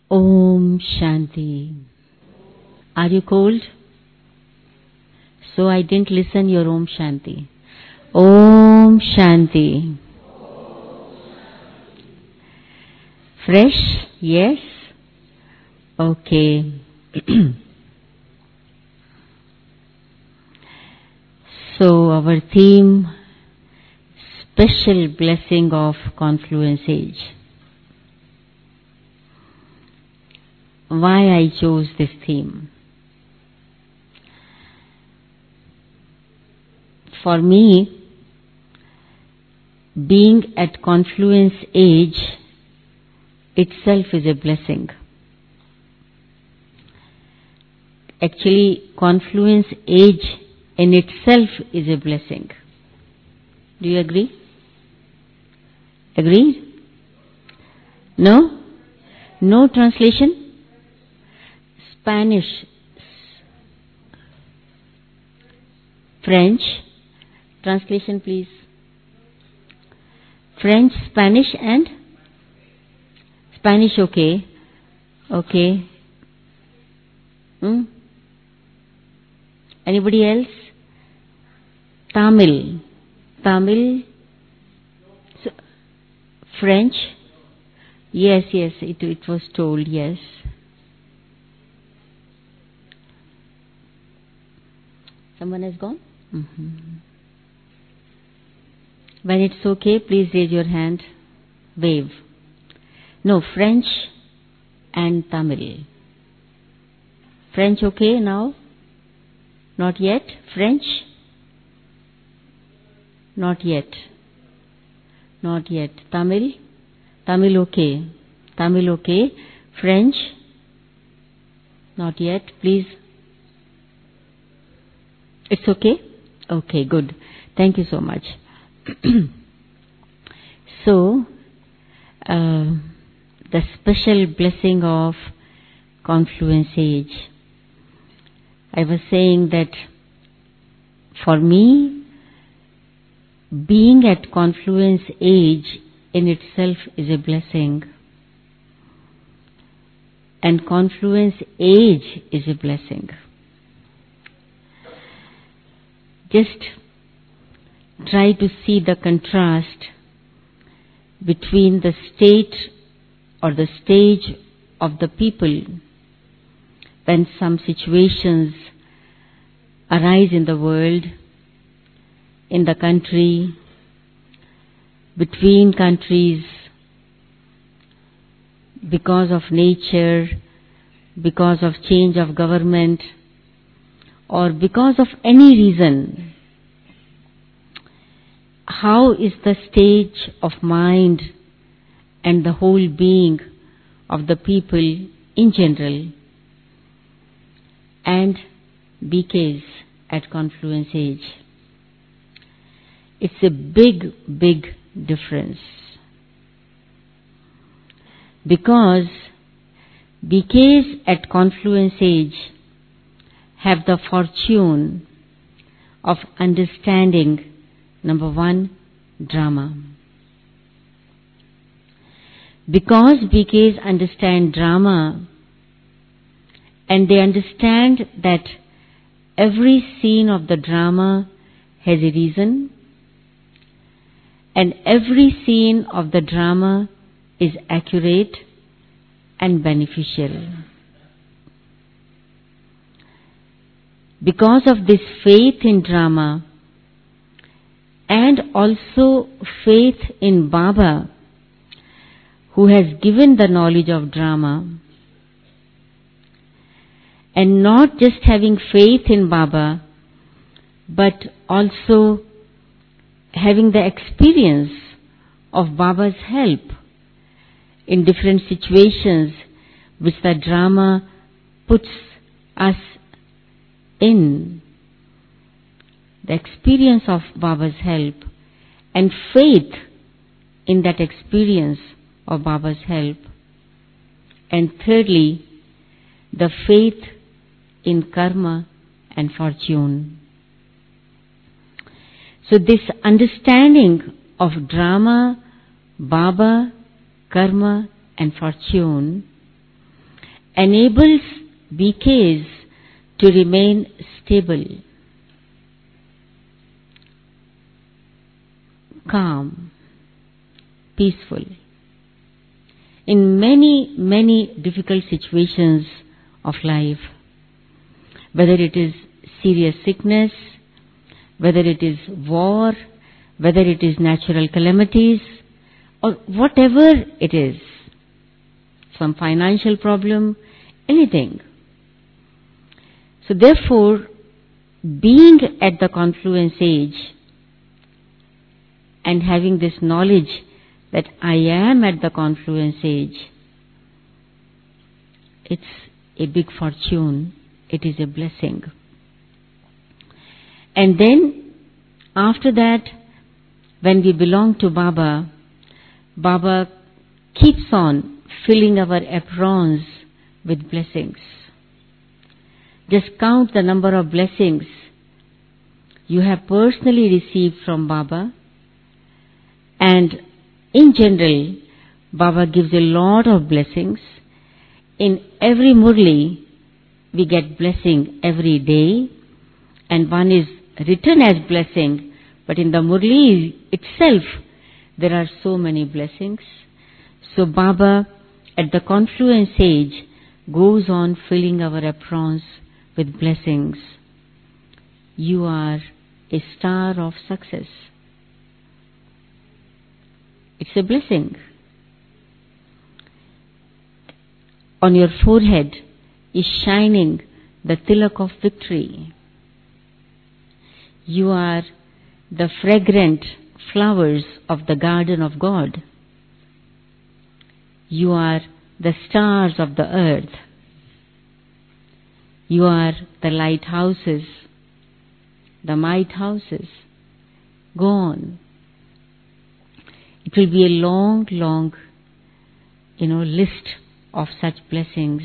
Om Shanti. Are you cold? So I didn't listen your Om Shanti. Om Shanti. Fresh? Yes? Okay. So our theme, special blessing of Confluence Age. Why I chose this theme? For me, being at Confluence Age itself is a blessing. Actually, Confluence Age in itself is a blessing. Do you agree? Agreed? No? No translation? Spanish, French, translation please. French, Spanish and? Spanish, okay. Okay. Anybody else? Tamil. Tamil. French. Yes, it was told, yes. Someone has gone? When it's okay, please raise your hand. Wave. No, French and Tamil. French okay now? Not yet? French? Not yet. Not yet. Tamil? Tamil okay. Tamil okay. French? Not yet. Please. It's okay? Okay, good. Thank you so much. So, the special blessing of Confluence Age. I was saying that for me, being at Confluence Age in itself is a blessing. And Confluence Age is a blessing. Just try to see the contrast between the state or the stage of the people when some situations arise in the world, in the country, between countries, because of nature, because of change of government, or because of any reason. How is the stage of mind and the whole being of the people in general and BKs at Confluence Age? It's a big, big difference. Because BKs at Confluence Age have the fortune of understanding, number one, drama. Because BKs understand drama, and they understand that every scene of the drama has a reason, and every scene of the drama is accurate and beneficial. Because of this faith in drama and also faith in Baba, who has given the knowledge of drama, and not just having faith in Baba, but also having the experience of Baba's help in different situations which the drama puts us in. The experience of Baba's help and faith in that experience of Baba's help. And thirdly, the faith in karma and fortune. So this understanding of drama, Baba, karma and fortune enables BKs to remain stable, calm, peaceful in many, many difficult situations of life, whether it is serious sickness, whether it is war, whether it is natural calamities, or whatever it is, some financial problem, anything. So therefore, being at the confluence age and having this knowledge that I am at the confluence age, it's a big fortune, it is a blessing. And then, after that, when we belong to Baba, Baba keeps on filling our aprons with blessings. Just count the number of blessings you have personally received from Baba, and in general, Baba gives a lot of blessings. In every Murli, we get blessing every day, and one is written as blessing, but in the Murli itself, there are so many blessings. So Baba, at the confluence age, goes on filling our aprons with blessings. You are a star of success. It's a blessing. On your forehead is shining the tilak of victory. You are the fragrant flowers of the garden of God. You are the stars of the earth. You are the lighthouses, the might houses. Go on. It will be a long, long, list of such blessings.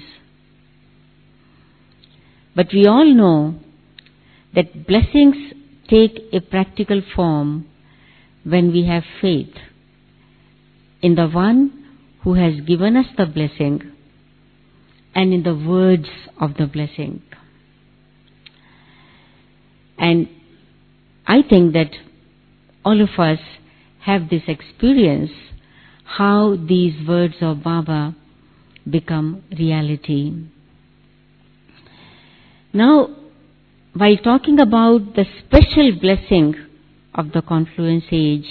But we all know that blessings take a practical form when we have faith in the one who has given us the blessing and in the words of the blessing. And I think that all of us have this experience, how these words of Baba become reality. Now, while talking about the special blessing of the confluence age,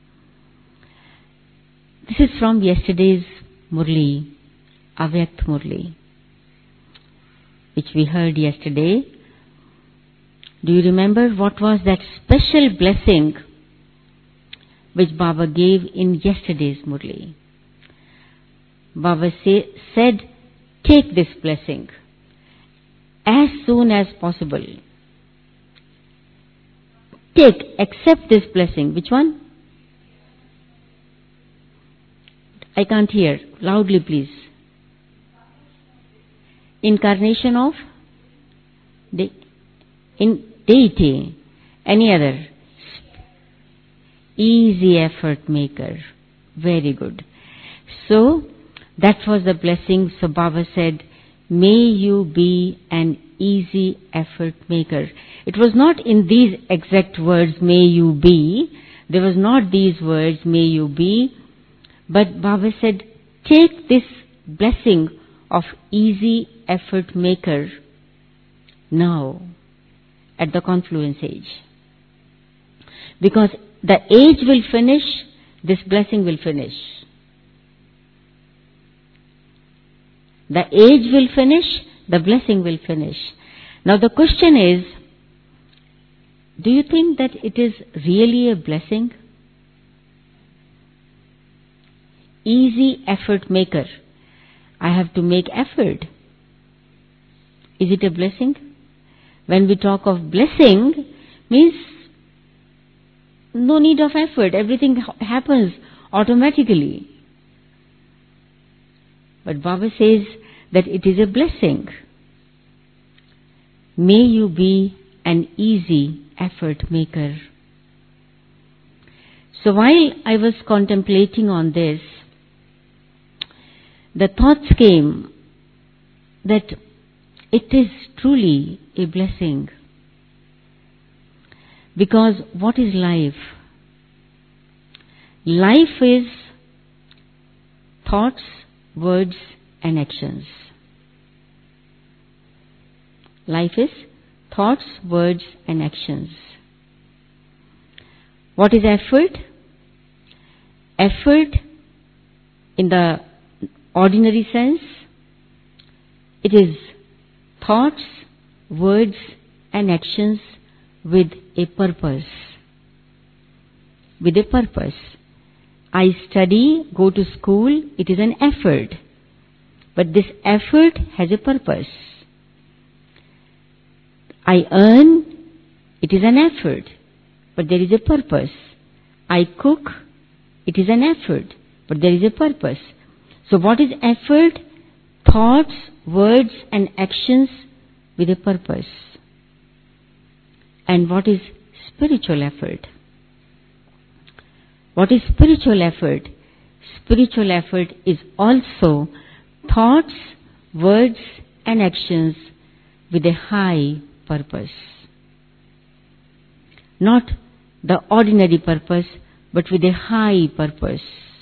this is from yesterday's Murli, Avyakt Murli, which we heard yesterday. Do you remember what was that special blessing which Baba gave in yesterday's Murli? Baba said, take this blessing as soon as possible. Accept this blessing. Which one? I can't hear. Loudly, please. Incarnation of deity. Any other? Easy effort maker. Very good. So, that was the blessing. So Baba said, may you be an easy effort maker. It was not in these exact words, may you be. There was not these words, may you be. But Baba said, take this blessing of easy effort maker now at the confluence age. Because the age will finish, this blessing will finish. The age will finish, the blessing will finish. Now the question is, do you think that it is really a blessing? Easy effort maker. I have to make effort. Is it a blessing? When we talk of blessing, means no need of effort. Everything happens automatically. But Baba says that it is a blessing. May you be an easy effort maker. So while I was contemplating on this, the thoughts came that it is truly a blessing. Because what is life? Life is thoughts, words, and actions. Life is thoughts, words, and actions. What is effort? Effort, in the ordinary sense, it is thoughts, words, and actions with a purpose. With a purpose. I study, go to school, it is an effort. But this effort has a purpose. I earn, it is an effort, but there is a purpose. I cook, it is an effort, but there is a purpose. So what is effort? Thoughts, words, and actions with a purpose. And what is spiritual effort? What is spiritual effort? Spiritual effort is also thoughts, words, and actions with a high purpose. Not the ordinary purpose, but with a high purpose.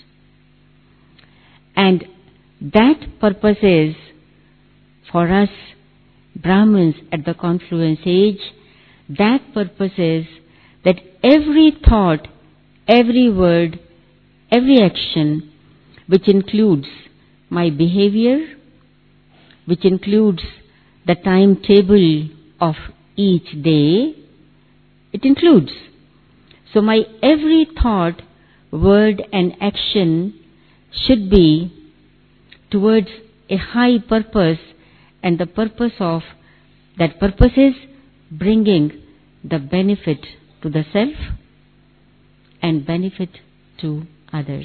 And that purpose is, for us Brahmins at the Confluence Age, that purpose is that every thought, every word, every action, which includes my behavior, which includes the timetable of each day, it includes. So my every thought, word, and action should be towards a high purpose, and the purpose of that purpose is bringing the benefit to the self and benefit to others.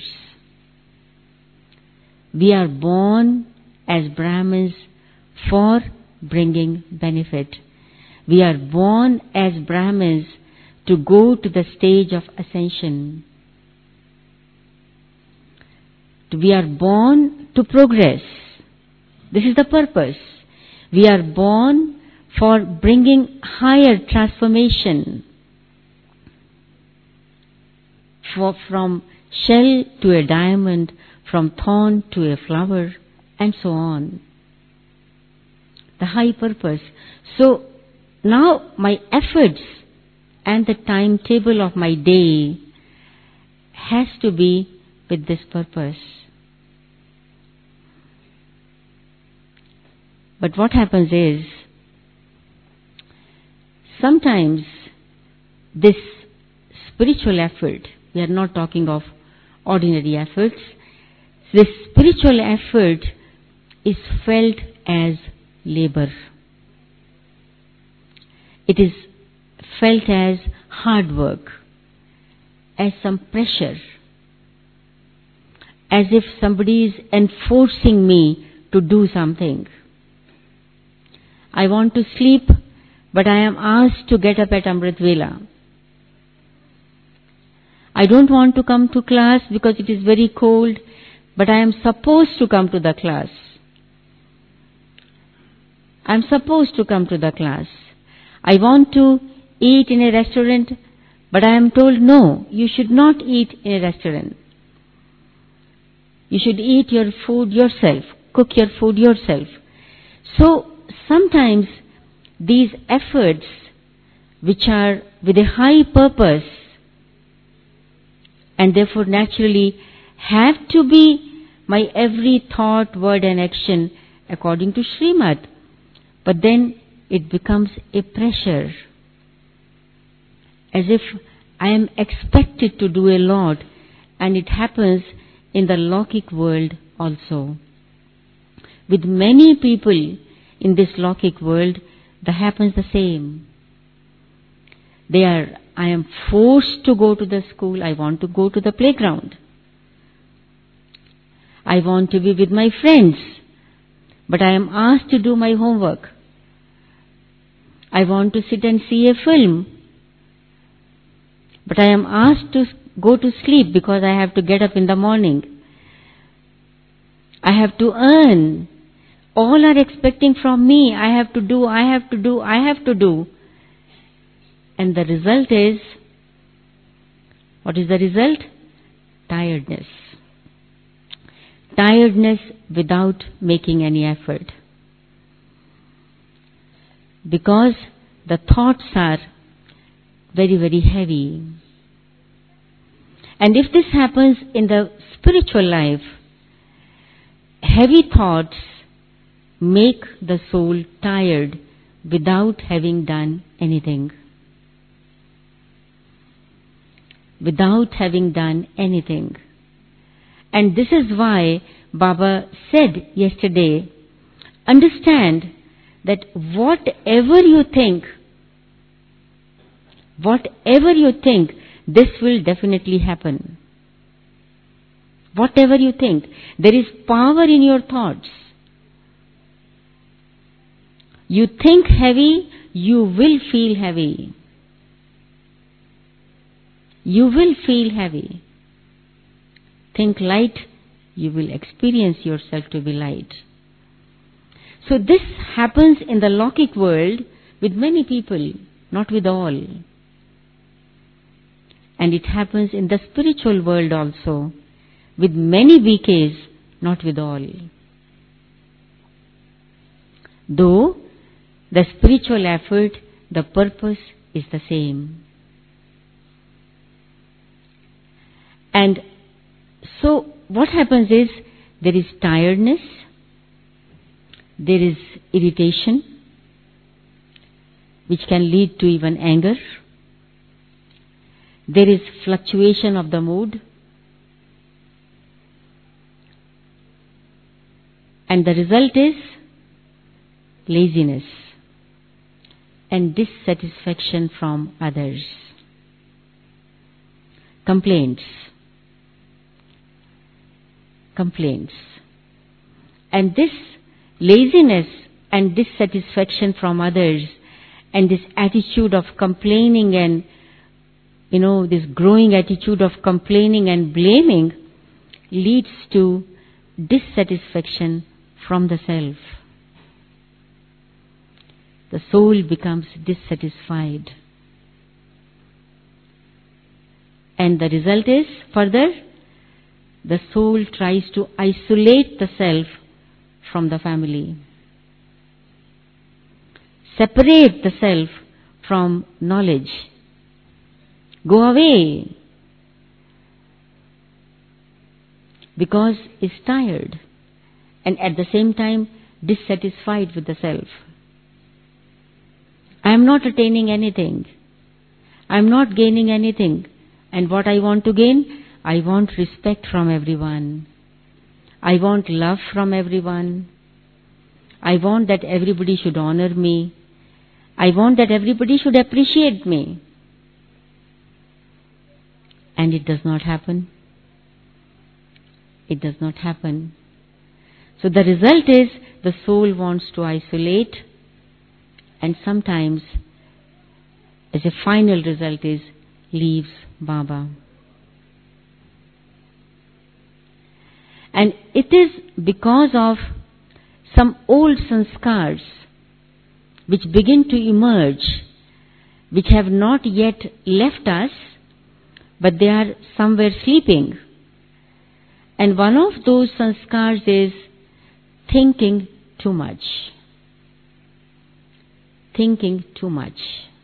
We are born as Brahmins for bringing benefit. We are born as Brahmins to go to the stage of ascension. We are born to progress. This is the purpose. We are born for bringing higher transformation. From shell to a diamond, from thorn to a flower, and so on. The high purpose. So now my efforts and the timetable of my day has to be with this purpose. But what happens is, sometimes this spiritual effort, we are not talking of ordinary efforts, this spiritual effort is felt as labor. It is felt as hard work, as some pressure, as if somebody is enforcing me to do something. I want to sleep, but I am asked to get up at Amrit Vela. I don't want to come to class because it is very cold, but I am supposed to come to the class. I am supposed to come to the class. I want to eat in a restaurant, but I am told, no, you should not eat in a restaurant. You should eat your food yourself, cook your food yourself. So sometimes these efforts, which are with a high purpose, and therefore naturally have to be my every thought, word, and action according to Srimad. But then it becomes a pressure, as if I am expected to do a lot, and it happens in the Laukic world also. With many people in this Laukic world, that happens the same. I am forced to go to the school, I want to go to the playground. I want to be with my friends, but I am asked to do my homework. I want to sit and see a film, but I am asked to go to sleep because I have to get up in the morning. I have to earn. All are expecting from me. I have to do, I have to do, I have to do. And the result is, what is the result? Tiredness. Tiredness without making any effort. Because the thoughts are very, very heavy. And if this happens in the spiritual life, heavy thoughts make the soul tired without having done anything. Without having done anything. And this is why Baba said yesterday, understand that whatever you think, this will definitely happen. Whatever you think, there is power in your thoughts. You think heavy, you will feel heavy. You will feel heavy. Think light, you will experience yourself to be light. So this happens in the Lokik world with many people, not with all. And it happens in the spiritual world also, with many BKs, not with all. Though the spiritual effort, the purpose is the same. And so what happens is, there is tiredness, there is irritation, which can lead to even anger. There is fluctuation of the mood. And the result is laziness and dissatisfaction from others. Complaints. And this laziness and dissatisfaction from others and this attitude of complaining and, this growing attitude of complaining and blaming leads to dissatisfaction from the self. The soul becomes dissatisfied. And the result is, further, the soul tries to isolate the self from the family. Separate the self from knowledge. Go away. Because it's tired and at the same time dissatisfied with the self. I am not attaining anything. I am not gaining anything. And what I want to gain? I want respect from everyone. I want love from everyone. I want that everybody should honor me. I want that everybody should appreciate me. And it does not happen. It does not happen. So the result is, the soul wants to isolate, and sometimes, as a final result is, leaves Baba. And it is because of some old sanskars which begin to emerge, which have not yet left us, but they are somewhere sleeping. And one of those sanskars is thinking too much. Thinking too much.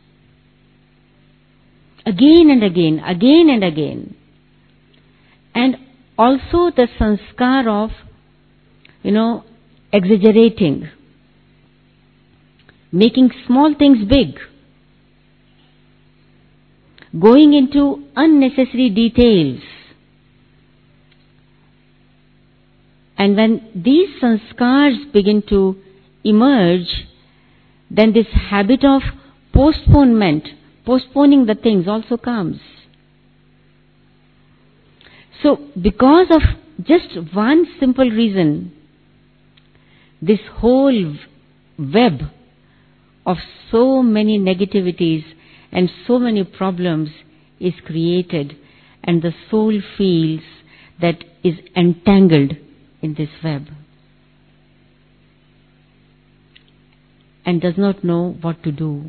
Again and again, again and again. And also the sanskar of, exaggerating. Making small things big. Going into unnecessary details. And when these sanskars begin to emerge, then this habit of postponement, postponing the things also comes. So, because of just one simple reason, this whole web of so many negativities and so many problems is created, and the soul feels that is entangled in this web. and does not know what to do.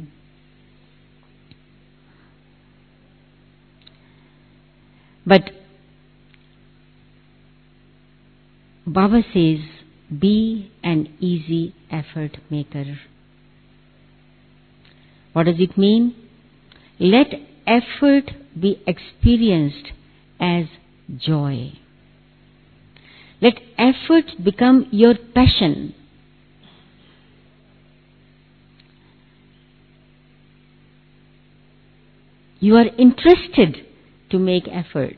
But Baba says, be an easy effort maker. What does it mean? Let effort be experienced as joy. Let effort become your passion. You are interested to make effort.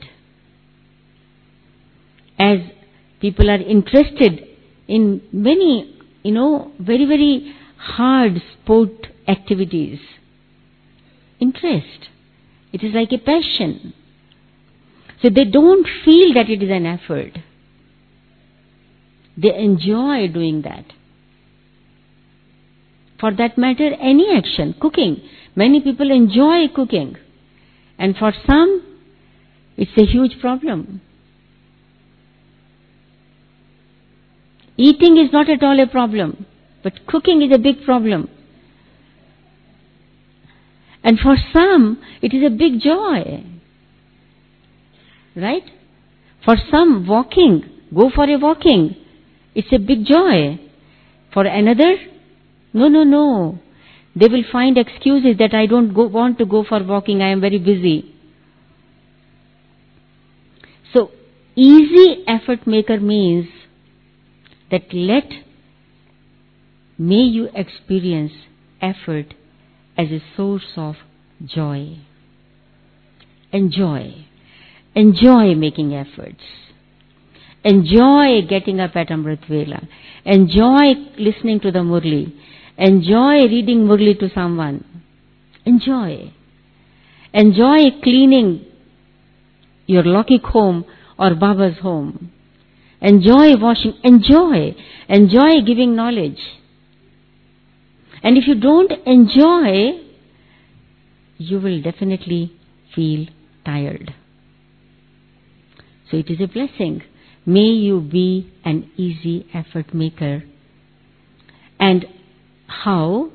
As people are interested in many, very, very hard sport activities. Interest. It is like a passion. So they don't feel that it is an effort. They enjoy doing that. For that matter, any action, cooking. Many people enjoy cooking. And for some, it's a huge problem. Eating is not at all a problem, but cooking is a big problem. And for some, it is a big joy. Right? For some, walking, go for a walking, it's a big joy. For another, no. They will find excuses that I don't want to go for walking, I am very busy. So, easy effort maker means that may you experience effort as a source of joy. Enjoy making efforts. Enjoy getting up at Amrit Vela. Enjoy listening to the Murli. Enjoy reading Murli to someone. Enjoy cleaning your Lokik home or Baba's home. Enjoy washing. Enjoy giving knowledge. And if you don't enjoy, you will definitely feel tired. So it is a blessing. May you be an easy effort maker. And how?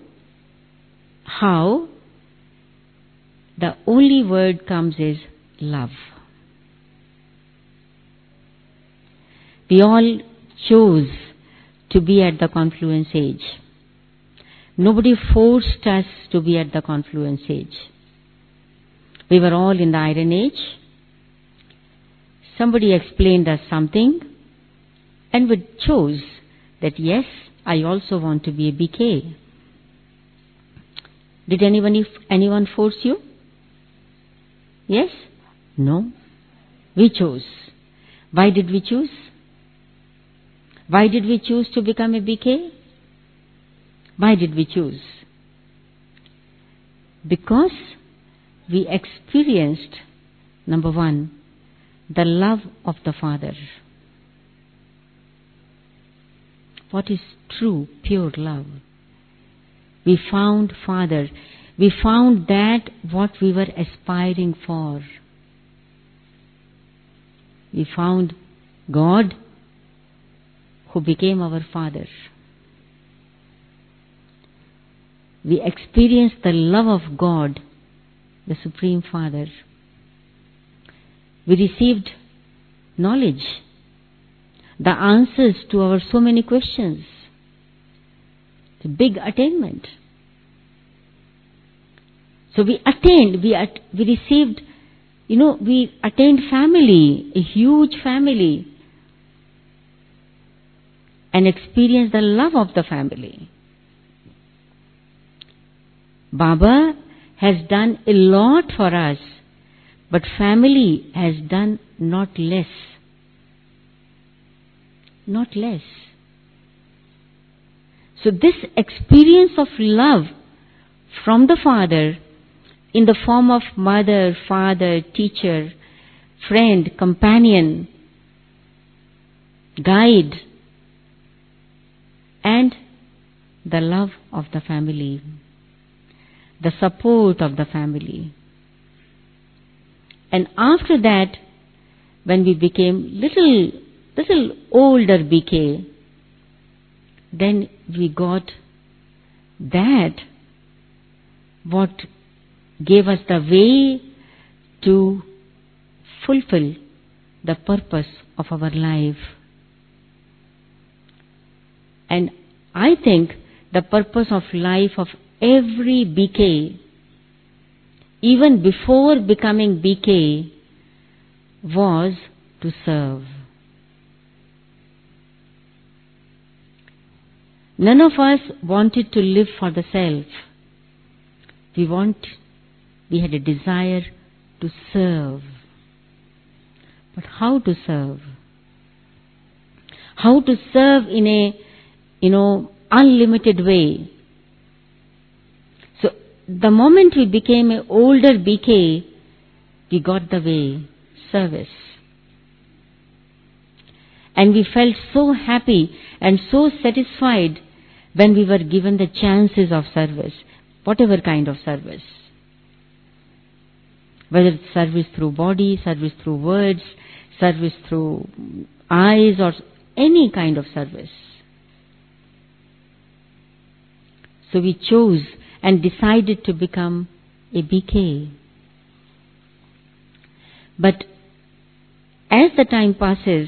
The only word comes is love. We all chose to be at the confluence age. Nobody forced us to be at the confluence age. We were all in the Iron Age. Somebody explained us something and we chose that yes, I also want to be a BK. Did anyone force you? Yes? No? We chose. Why did we choose? Why did we choose to become a BK? Why did we choose? Because we experienced, number one, the love of the Father. What is true, pure love? We found Father. We found that what we were aspiring for. We found God who became our Father. We experienced the love of God, the Supreme Father. We received knowledge, the answers to our so many questions. It's a big attainment. So we attained, we received, we attained family, a huge family, and experienced the love of the family. Baba has done a lot for us, but family has done not less. Not less. So this experience of love from the Father in the form of mother, father, teacher, friend, companion, guide, and the love of the family, the support of the family. And after that, when we became little older BK, then we got that what gave us the way to fulfill the purpose of our life. And I think the purpose of life of every BK, even before becoming BK, was to serve. None of us wanted to live for the self. We had a desire to serve. But how to serve? How to serve in a, unlimited way. So, the moment we became an older BK, we got the way, service. And we felt so happy and so satisfied when we were given the chances of service, whatever kind of service. Whether it's service through body, service through words, service through eyes, or any kind of service. So we chose and decided to become a BK. But as the time passes,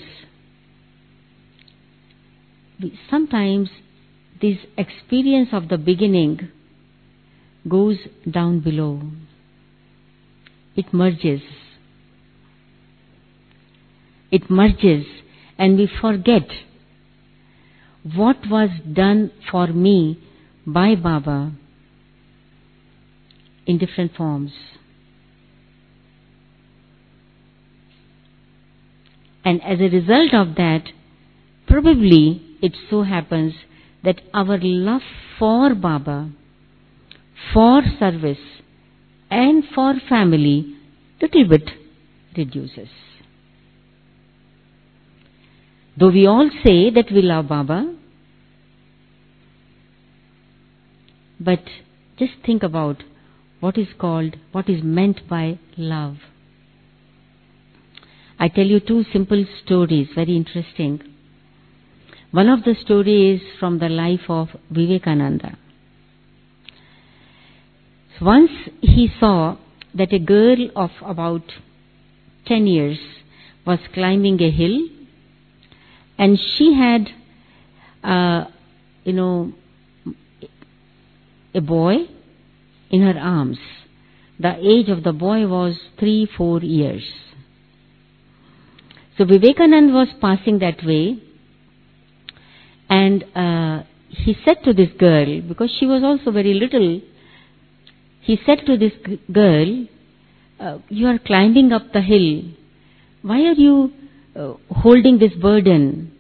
sometimes this experience of the beginning goes down below. It merges. It merges, and we forget what was done for me by Baba in different forms. And as a result of that, probably it so happens that our love for Baba, for service, and for family, little bit reduces. Though we all say that we love Baba, but just think about what is meant by love. I tell you two simple stories, very interesting. One of the stories is from the life of Vivekananda. Once he saw that a girl of about 10 years was climbing a hill, and she had, a boy in her arms. The age of the boy was 3-4 years. So Vivekananda was passing that way, and he said to this girl, because she was also very little, he said to this girl, you are climbing up the hill. Why are you holding this burden?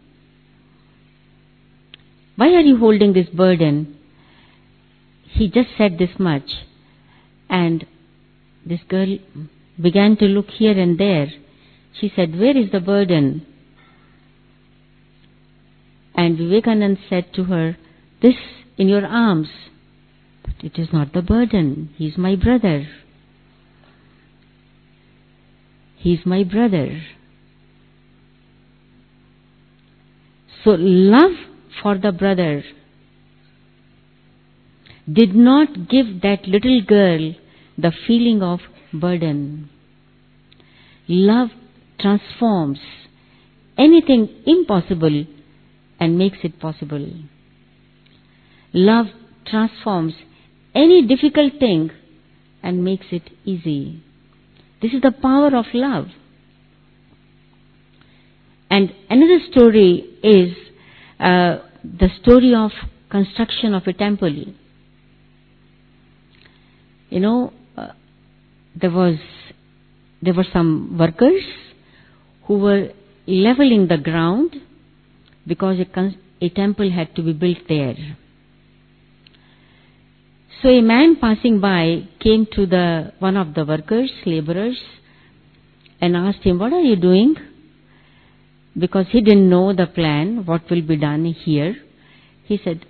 Why are you holding this burden? He just said this much. And this girl began to look here and there. She said, where is the burden? And Vivekananda said to her, this in your arms. But it is not the burden. He is my brother. He is my brother. So love for the brother did not give that little girl the feeling of burden. Love transforms anything impossible and makes it possible. Love transforms any difficult thing and makes it easy. This is the power of love. And another story is the story of construction of a temple. There were some workers who were leveling the ground because a temple had to be built there. So a man passing by came to one of the workers, laborers, and asked him, what are you doing? Because he didn't know the plan, what will be done here. He said,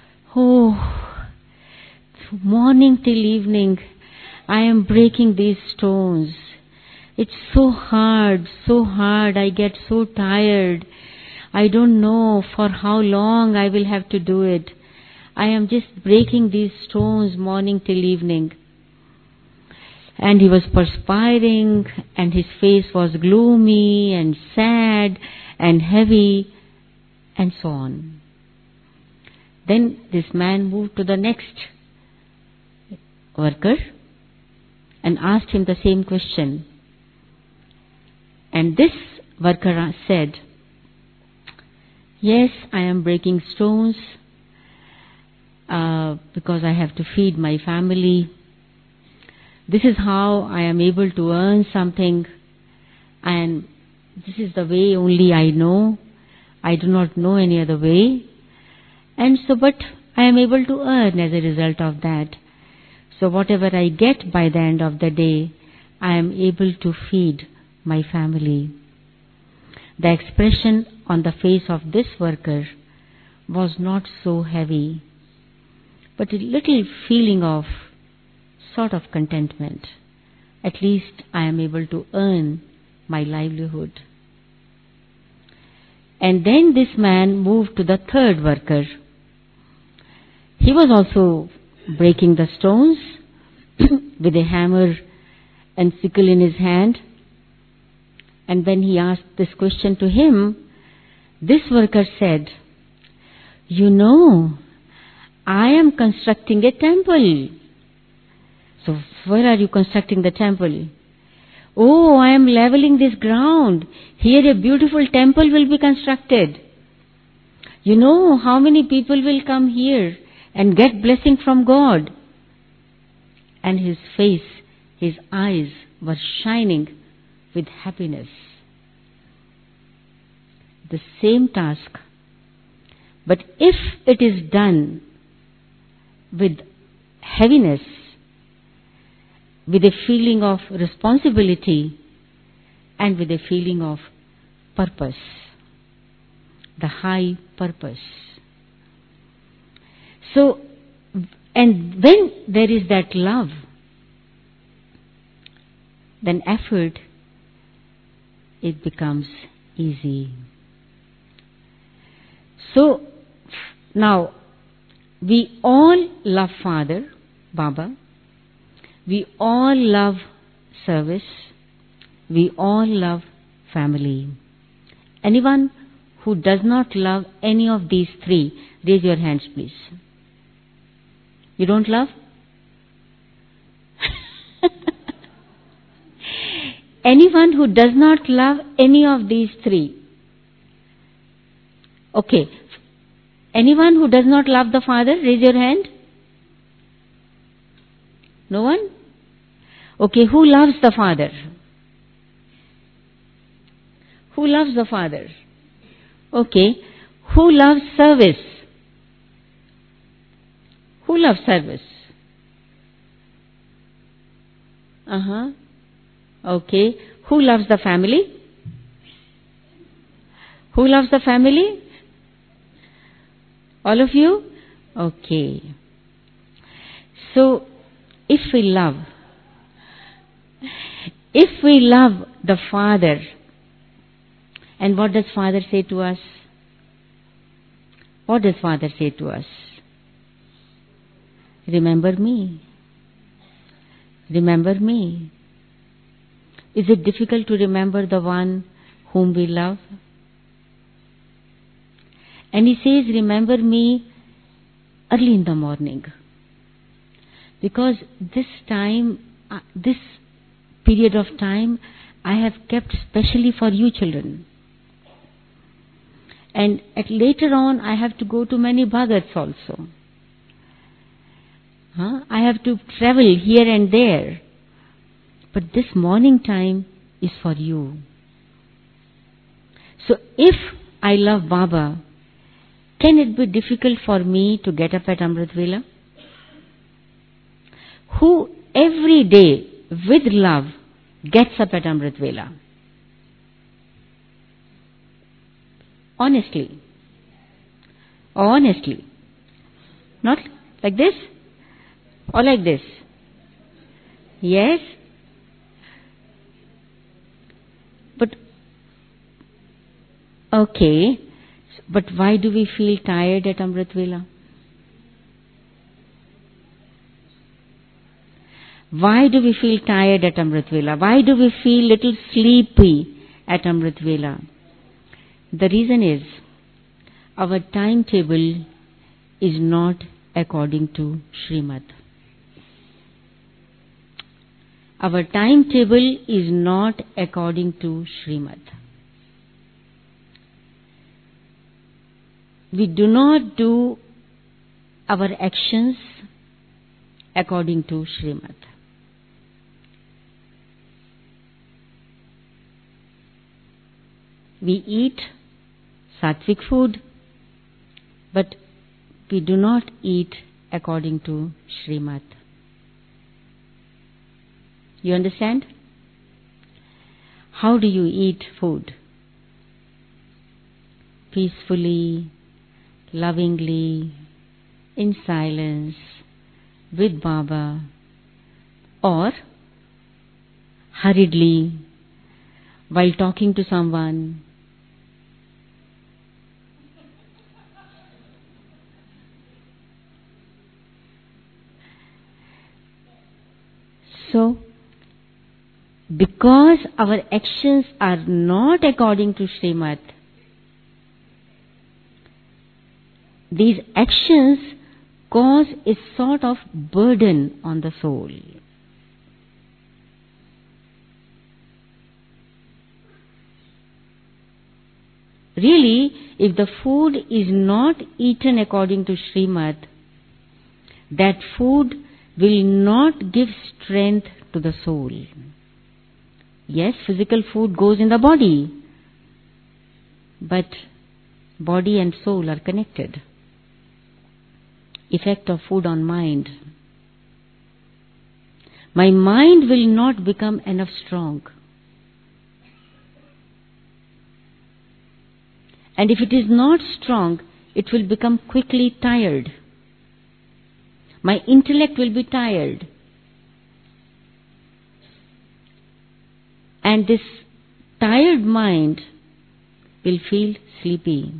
morning till evening, I am breaking these stones. It's so hard, I get so tired. I don't know for how long I will have to do it. I am just breaking these stones morning till evening. And he was perspiring, and his face was gloomy and sad and heavy, and so on. Then this man moved to the next worker and asked him the same question. And this worker said, "Yes, I am breaking stones because I have to feed my family. This is how I am able to earn something, and this is the way only I know. I do not know any other way. And so, but I am able to earn as a result of that. So whatever I get by the end of the day, I am able to feed my family." The expression on the face of this worker was not so heavy, but a little feeling of sort of contentment. At least I am able to earn my livelihood. And then this man moved to the third worker. He was also breaking the stones with a hammer and sickle in his hand. And when he asked this question to him, this worker said, "You know, I am constructing a temple." "So where are you constructing the temple?" "Oh, I am leveling this ground. Here a beautiful temple will be constructed. You know how many people will come here and get blessing from God." And his face, his eyes were shining with happiness. The same task, but if it is done with heaviness, with a feeling of responsibility and with a feeling of purpose, the high purpose. So, and when there is that love, then effort, it becomes easy. So, now, we all love Father, Baba. We all love service. We all love family. Anyone who does not love any of these three, raise your hands, please. You don't love? Anyone who does not love any of these three? Okay. Anyone who does not love the Father, raise your hand. No one? Okay, who loves the Father? Who loves the Father? Okay, who loves service? Who loves service? Okay, who loves the family? Who loves the family? All of you? Okay. So, if we love the Father, and what does Father say to us? What does Father say to us? Remember me. Remember me. Is it difficult to remember the one whom we love? And he says, remember me early in the morning. Because this time, this period of time, I have kept specially for you children. And later on, I have to go to many bhagats also. I have to travel here and there. But this morning time is for you. So if I love Baba, can it be difficult for me to get up at Amrit Vela? Who every day with love gets up at Amrit Vela? Honestly. Honestly. Not like this? Or like this? Yes? But, okay. But why do we feel tired at Amrit Vela? Why do we feel tired at Amrit Vela? Why do we feel little sleepy at Amrit Vela? The reason is our timetable is not according to Srimad. Our timetable is not according to Srimad. We do not do our actions according to Srimad. We eat sattvic food, but we do not eat according to Srimad. You understand? How do you eat food? Peacefully, lovingly, in silence, with Baba, or hurriedly, while talking to someone. So, because our actions are not according to Srimad, these actions cause a sort of burden on the soul. Really, if the food is not eaten according to Srimad, that food will not give strength to the soul. Yes, physical food goes in the body, but body and soul are connected. Effect of food on mind. My mind will not become enough strong. And if it is not strong, it will become quickly tired. My intellect will be tired. And this tired mind will feel sleepy.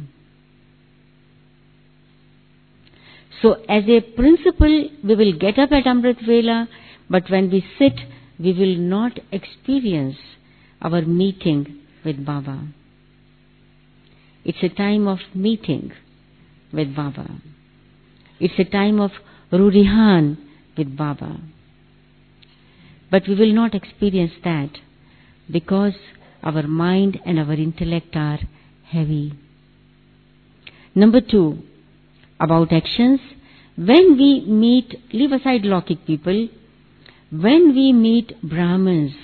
So as a principle, we will get up at Amrit Vela, but when we sit, we will not experience our meeting with Baba. It's a time of meeting with Baba. It's a time of Rurihan with Baba. But we will not experience that because our mind and our intellect are heavy. Number 2, about actions. When we meet, leave aside Lokik people, when we meet Brahmins,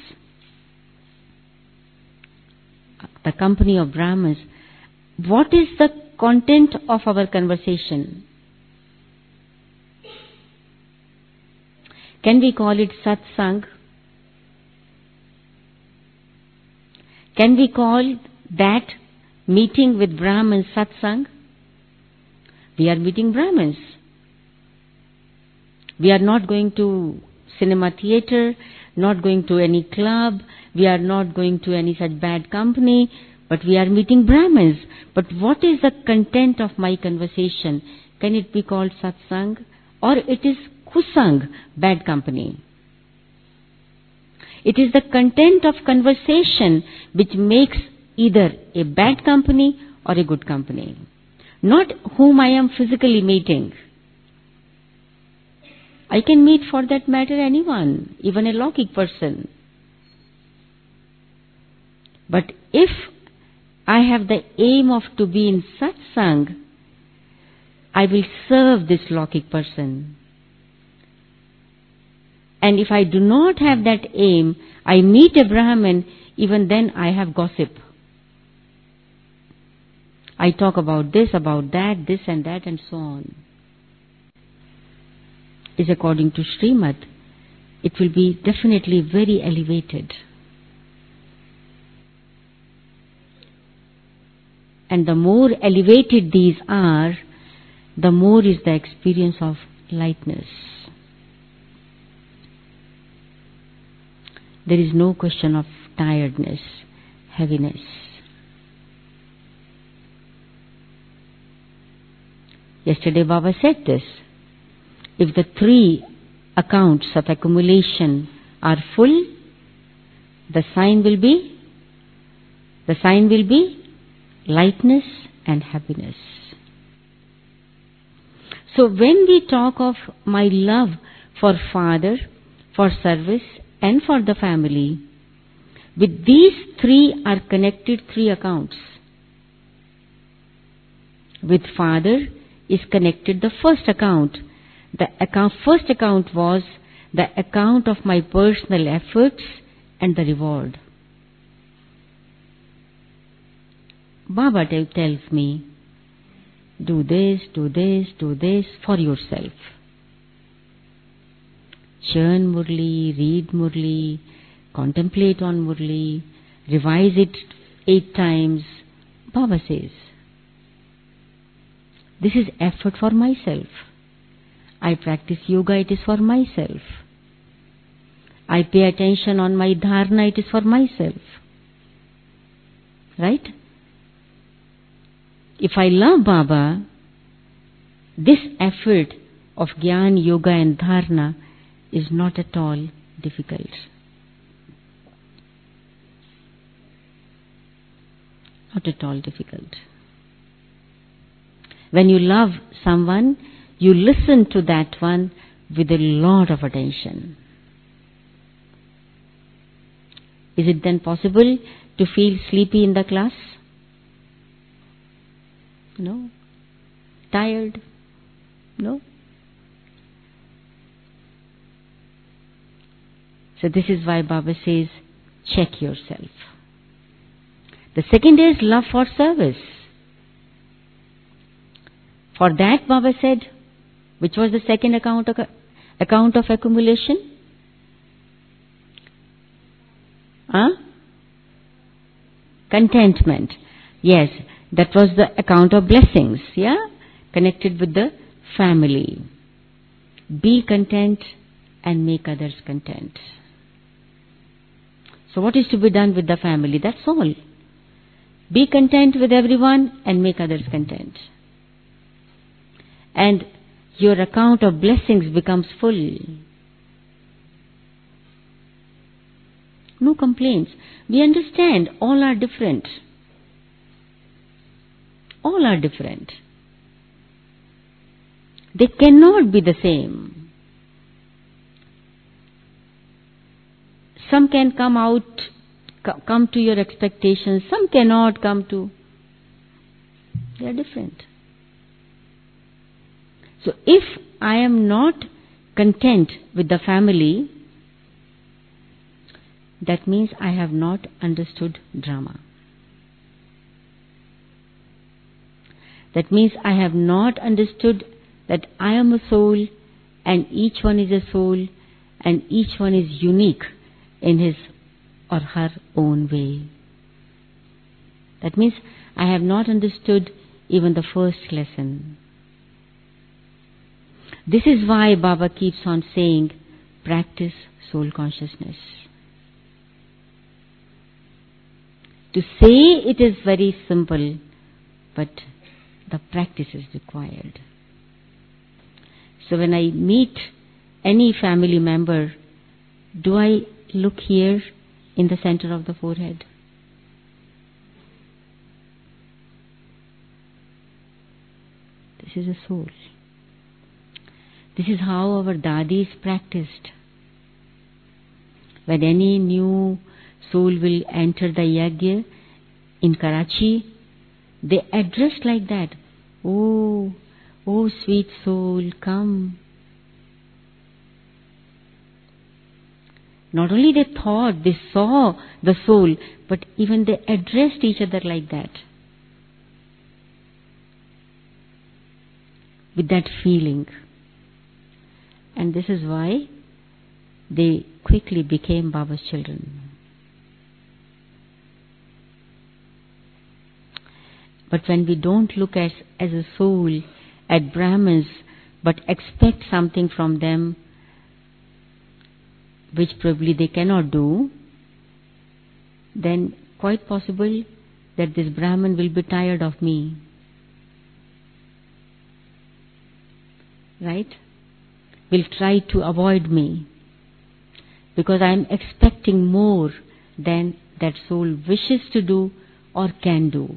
the company of Brahmins, what is the content of our conversation? Can we call it satsang? Can we call that meeting with Brahmins satsang? We are meeting Brahmins. We are not going to cinema theatre, not going to any club, we are not going to any such bad company, but we are meeting Brahmins. But what is the content of my conversation? Can it be called satsang? Or it is kusang, bad company? It is the content of conversation which makes either a bad company or a good company. Not whom I am physically meeting. I can meet for that matter anyone, even a Lokik person. But if I have the aim of to be in satsang, I will serve this Lokik person. And if I do not have that aim, I meet a Brahmin, even then I have gossip. I talk about this, about that, this and that, and so on. Is according to Srimad, it will be definitely very elevated. And the more elevated these are, the more is the experience of lightness. There is no question of tiredness, heaviness. Yesterday Baba said this. If the 3 accounts of accumulation are full, the sign will be lightness and happiness. So when we talk of my love for Father, for service and for the family, with these three are connected three accounts. With Father is connected the first account. First account was the account of my personal efforts and the reward. Baba tells me, do this for yourself. Churn Murli, read Murli, contemplate on Murli, revise it 8 times. Baba says, this is effort for myself. I practice yoga, it is for myself. I pay attention on my dharana, it is for myself. Right? If I love Baba, this effort of Gyan, Yoga and Dharana is not at all difficult. Not at all difficult. When you love someone, you listen to that one with a lot of attention. Is it then possible to feel sleepy in the class? No. Tired? No. So this is why Baba says, check yourself. The second is love for service. For that Baba said, which was the second account of accumulation? Contentment. Yes, that was the account of blessings, connected with the family. Be content and make others content. So what is to be done with the family? That's all. Be content with everyone and make others content. And your account of blessings becomes full. No complaints. We understand all are different. All are different. They cannot be the same. Some can come to your expectations, some cannot come to. They are different. So if I am not content with the family, that means I have not understood drama. That means I have not understood that I am a soul and each one is a soul and each one is unique in his or her own way. That means I have not understood even the first lesson. This is why Baba keeps on saying, practice soul consciousness. To say it is very simple, but the practice is required. So when I meet any family member, do I look here in the center of the forehead? This is a soul. This is how our dadis practiced. When any new soul will enter the yagya in Karachi, they addressed like that. Oh, sweet soul, come. Not only they thought, they saw the soul, but even they addressed each other like that. With that feeling. And this is why they quickly became Baba's children. But when we don't look as a soul at Brahmins, but expect something from them, which probably they cannot do, then quite possible that this Brahmin will be tired of me. Right? will try to avoid me because I am expecting more than that soul wishes to do or can do.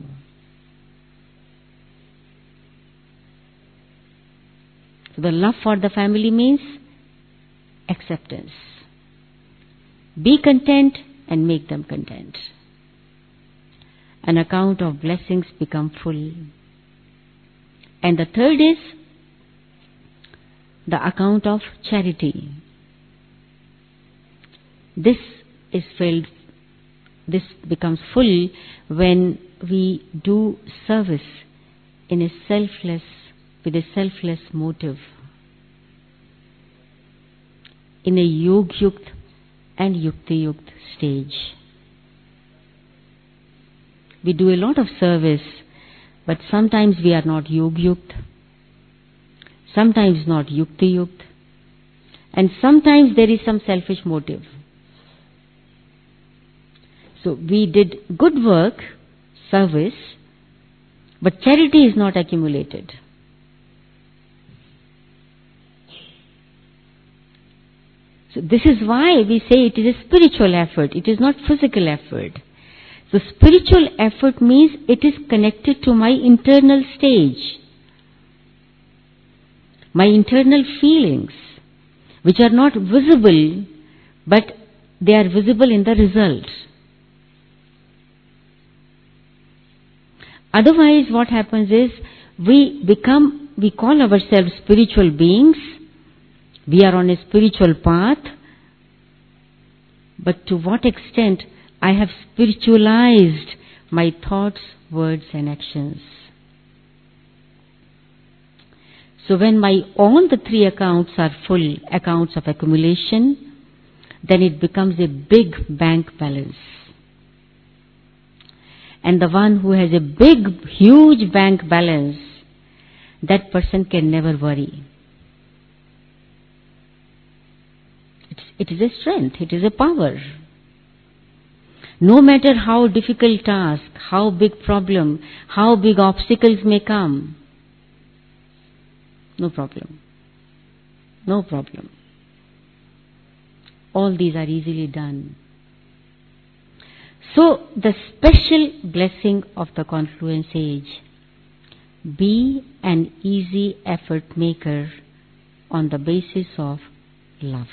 So the love for the family means acceptance. Be content and make them content. An account of blessings become full. And the third is the account of charity. This becomes full when we do service with a selfless motive, in a Yog-Yukt and Yukti-Yukt stage. We do a lot of service, but sometimes we are not Yog-Yukt, sometimes not Yukti-Yukt, and sometimes there is some selfish motive. So we did good work, service, but charity is not accumulated. So this is why we say it is a spiritual effort, it is not physical effort. So spiritual effort means it is connected to my internal stage, my internal feelings, which are not visible, but they are visible in the result. Otherwise, what happens is we call ourselves spiritual beings, we are on a spiritual path, but to what extent I have spiritualized my thoughts, words and actions. So when all the three accounts are full, accounts of accumulation, then it becomes a big bank balance. And the one who has a big, huge bank balance, that person can never worry. It is a strength, it is a power. No matter how difficult task, how big problem, how big obstacles may come, no problem. No problem. All these are easily done. So, the special blessing of the confluence age, be an easy effort maker on the basis of love.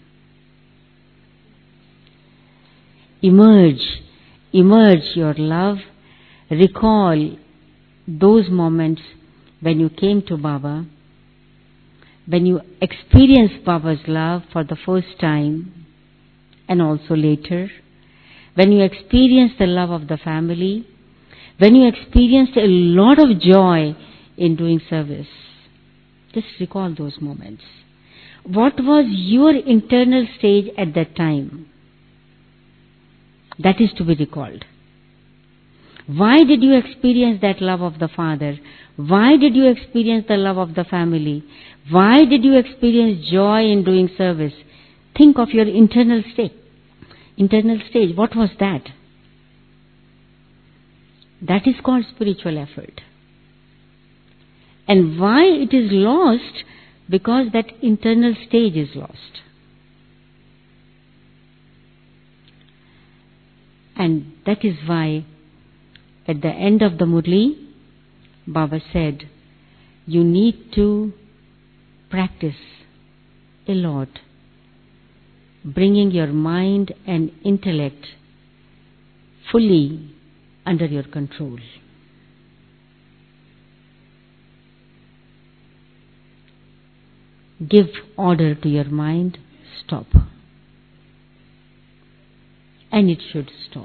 Emerge your love, recall those moments when you came to Baba, when you experienced Baba's love for the first time and also later, when you experienced the love of the family, when you experienced a lot of joy in doing service. Just recall those moments. What was your internal stage at that time? That is to be recalled. Why did you experience that love of the Father? Why did you experience the love of the family? Why did you experience joy in doing service? Think of your internal state. What was that? That is called spiritual effort. And why it is lost? Because that internal stage is lost. And that is why at the end of the Murli, Baba said, you need to practice a lot, bringing your mind and intellect fully under your control. Give order to your mind, stop. And it should stop.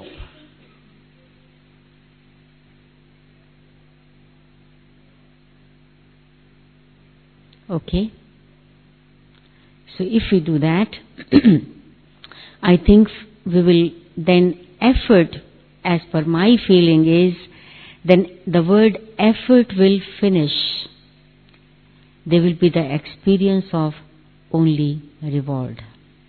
Okay? So if we do that, I think we will then effort, as per my feeling is, then the word effort will finish. There will be the experience of only reward.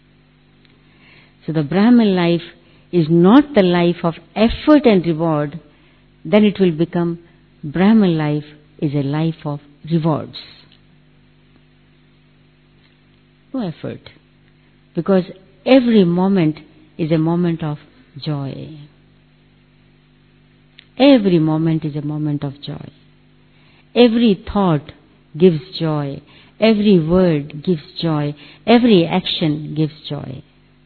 So the Brahman life is not the life of effort and reward, then it will become Brahman life is a life of rewards. no effort. Because every moment is a moment of joy. Every moment is a moment of joy. Every thought gives joy. Every word gives joy. Every action gives joy.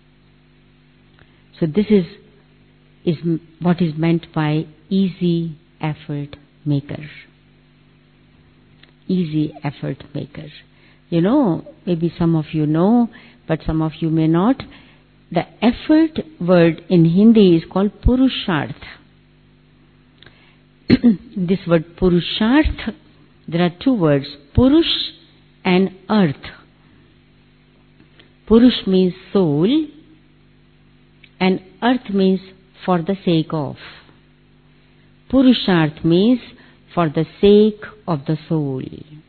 So this is what is meant by easy effort maker. Easy effort maker. You know, maybe some of you know, but some of you may not. The effort word in Hindi is called Purusharth. This word Purusharth, there are two words, Purush and Arth. Purush means soul and Arth means for the sake of. Purusharth means for the sake of the soul.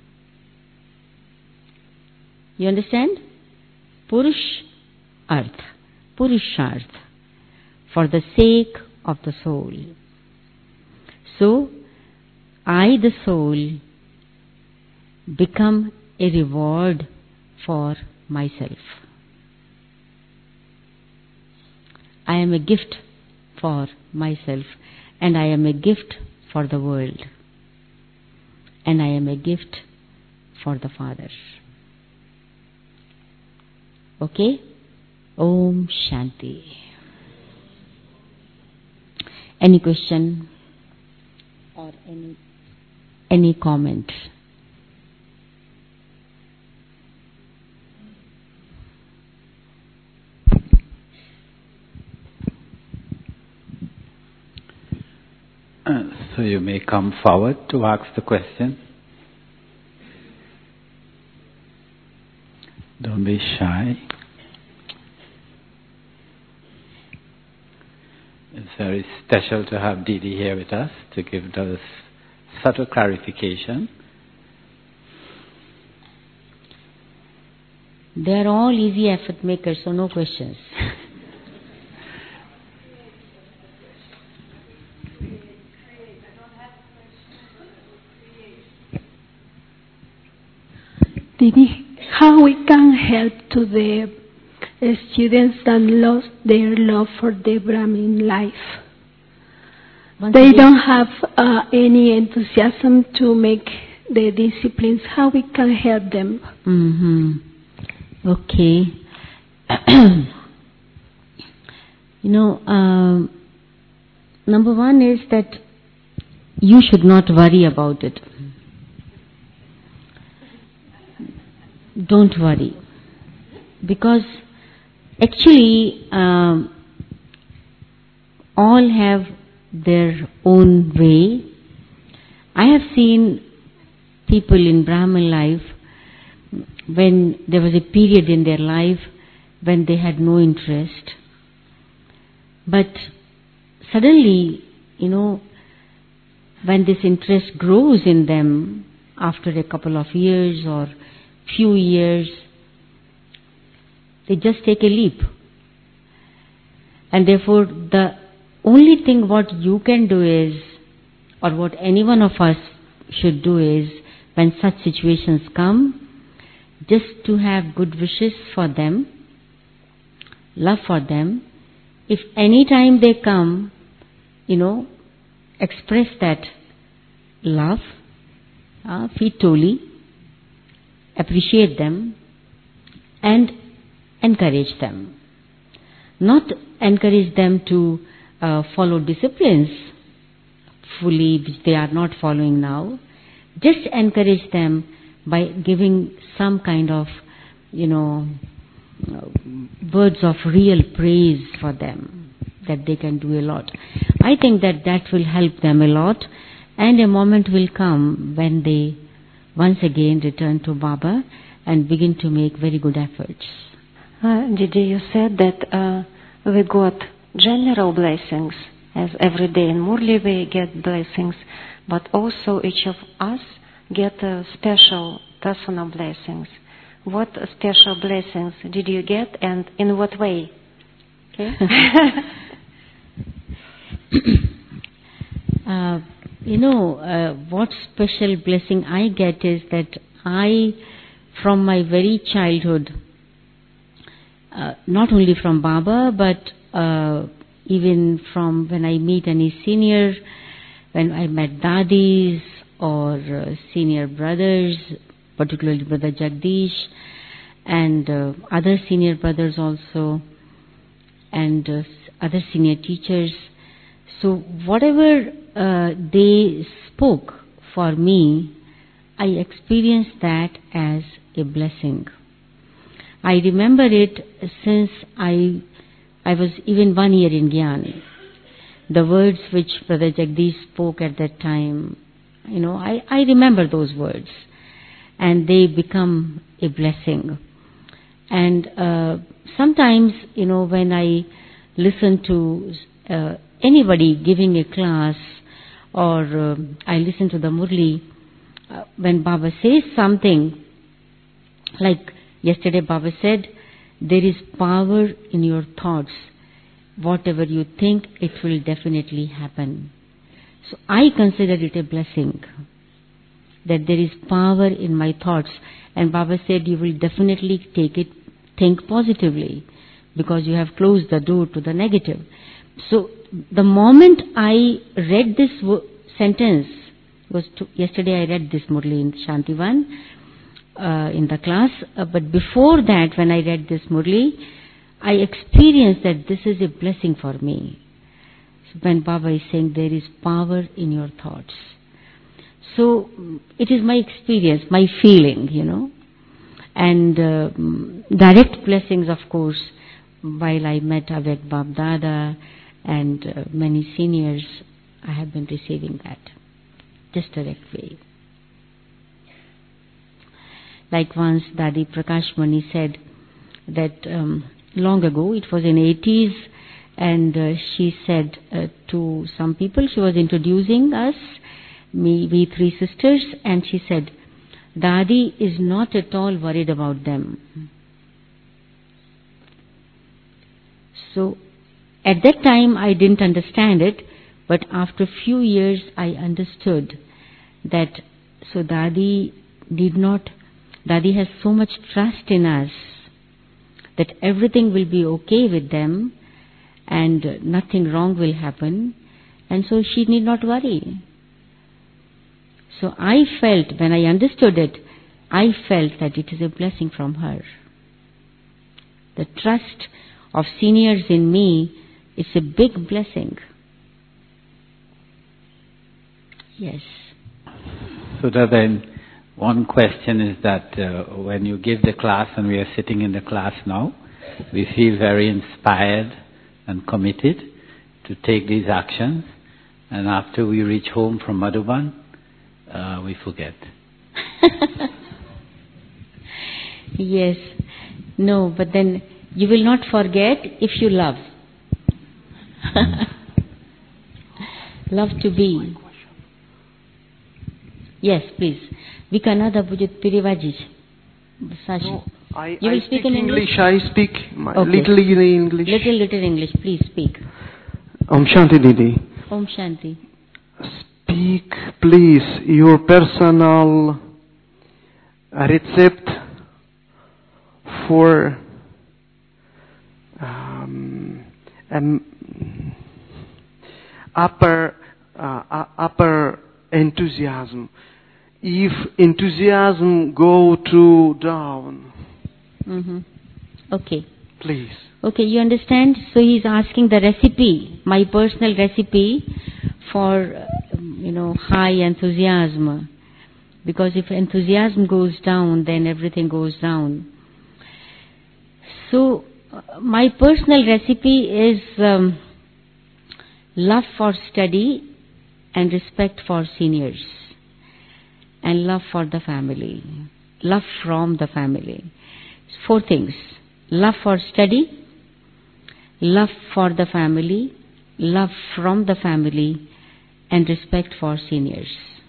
You understand? Purush, Arth. Purusharth, for the sake of the soul. So, I, the soul, become a reward for myself. I am a gift for myself, and I am a gift for the world, and I am a gift for the Father. Okay? Om Shanti. Any question or any comment? So you may come forward to ask the question. Don't be shy. It's very special to have Didi here with us to give those subtle clarification. They are all easy effort makers, so no questions. Didi, how we can help to the students that lost their love for the Brahmin life? They don't have any enthusiasm to make the disciplines. How we can help them? Mm-hmm. Okay. Number one is that you should not worry about it. Don't worry. Because actually, all have their own way. I have seen people in Brahmin life when there was a period in their life when they had no interest. But suddenly, when this interest grows in them after a couple of years or few years, they just take a leap. And therefore, the only thing what you can do is, or what any one of us should do is, when such situations come, just to have good wishes for them, love for them. If any time they come, express that love, fitoli, appreciate them and encourage them. Not encourage them to follow disciplines fully, which they are not following now. Just encourage them by giving some kind of, words of real praise for them, that they can do a lot. I think that will help them a lot, and a moment will come when they once again return to Baba and begin to make very good efforts. Didi, you said that we got general blessings, as every day in Murli we get blessings, but also each of us get special personal blessings. What special blessings did you get, and in what way? Okay. What special blessing I get is that from my very childhood, not only from Baba, but even from when I meet any senior, when I met dadis or senior brothers, particularly Brother Jagdish, and other senior brothers also, and other senior teachers. So whatever they spoke for me, I experienced that as a blessing. I remember it since I was even 1 year in Gyan. The words which Brother Jagdish spoke at that time, I remember those words, and they become a blessing. And sometimes, when I listen to anybody giving a class, or I listen to the Murli, when Baba says something, like yesterday Baba said, there is power in your thoughts. Whatever you think, it will definitely happen. So I consider it a blessing that there is power in my thoughts. And Baba said, you will definitely think positively, because you have closed the door to the negative. So the moment I read this sentence, yesterday I read this Murli in Shantivan in the class, but before that, when I read this Murli, I experienced that this is a blessing for me. So when Baba is saying there is power in your thoughts. So it is my experience, my feeling, and direct blessings, of course, while I met Avyakt Bab Dada and many seniors, I have been receiving that, just direct way. Like once Dadi Prakash Mani said that long ago, it was in 80s, and she said to some people, she was introducing us, we three sisters, and she said, Dadi is not at all worried about them. So at that time I didn't understand it, but after a few years I understood that so Dadi has so much trust in us that everything will be okay with them and nothing wrong will happen, and so she need not worry. So I felt, when I understood it, I felt that it is a blessing from her. The trust of seniors in me is a big blessing. Yes. So then, one question is that when you give the class, and we are sitting in the class now, we feel very inspired and committed to take these actions, and after we reach home from Madhuban, we forget. Yes. No, but then you will not forget if you love. Love to be. Yes, please. Vikanada Bujit Pirivajic. No, I you will speak in English? I speak Okay. little English. Little English. Please speak. Om Shanti Didi. Om Shanti. Speak, please, your personal recipe for upper enthusiasm. If enthusiasm go too down, Okay. please. Okay, you understand? So he is asking the recipe, my personal recipe for, high enthusiasm. Because if enthusiasm goes down, then everything goes down. So, my personal recipe is love for study and respect for seniors, and love for the family, love from the family. 4 things: love for study, love for the family, love from the family, and respect for seniors.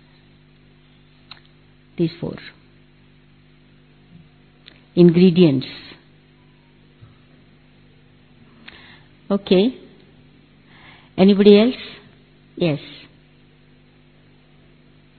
These 4 ingredients. Okay. Anybody else? Yes.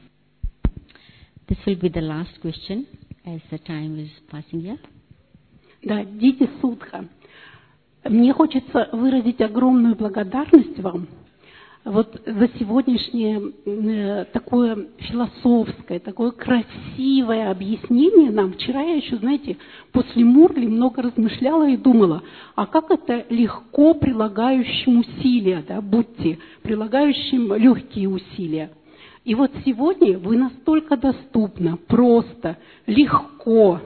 This will be the last question as the time is passing here. Да, Дити Судха. Мне хочется выразить огромную благодарность вам вот за сегодняшнее такое философское, такое красивое объяснение нам. Вчера я еще, знаете, после Мурли много размышляла и думала, а как это легко прилагающим усилия, да, будьте прилагающим легкие усилия. И вот сегодня вы настолько доступно, просто, легко.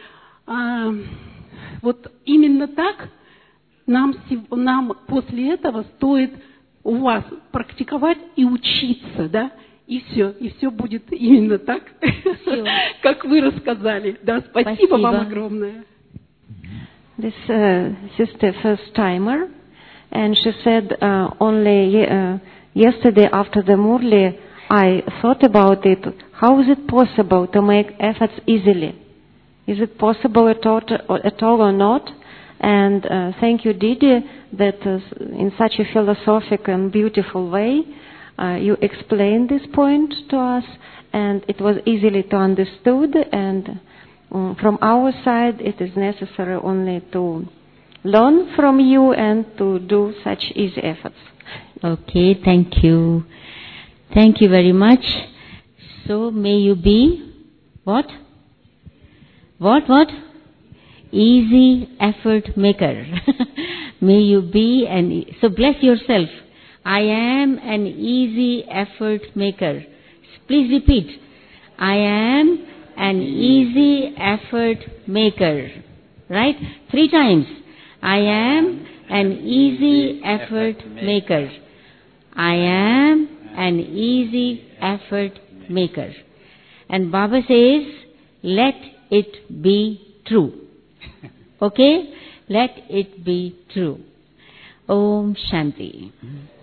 Вот именно так нам после этого стоит у вас практиковать и учиться, да, и все будет именно так, как вы рассказали. Да, спасибо вам огромное. This sister first timer, and she said only yesterday after the Murli, I thought about it. How is it possible to make efforts easily? Is it possible at all or not? And thank you, Didi, that in such a philosophical and beautiful way you explained this point to us, and it was easily to understood. And from our side, it is necessary only to learn from you and to do such easy efforts. Okay, thank you. Thank you very much. So may you be what? What? Easy effort maker. May you be so bless yourself. I am an easy effort maker. Please repeat. I am an easy effort maker. Right? 3 times. I am an easy effort maker. I am an easy effort maker. And Baba says, let it be true. Okay? Let it be true. Om Shanti.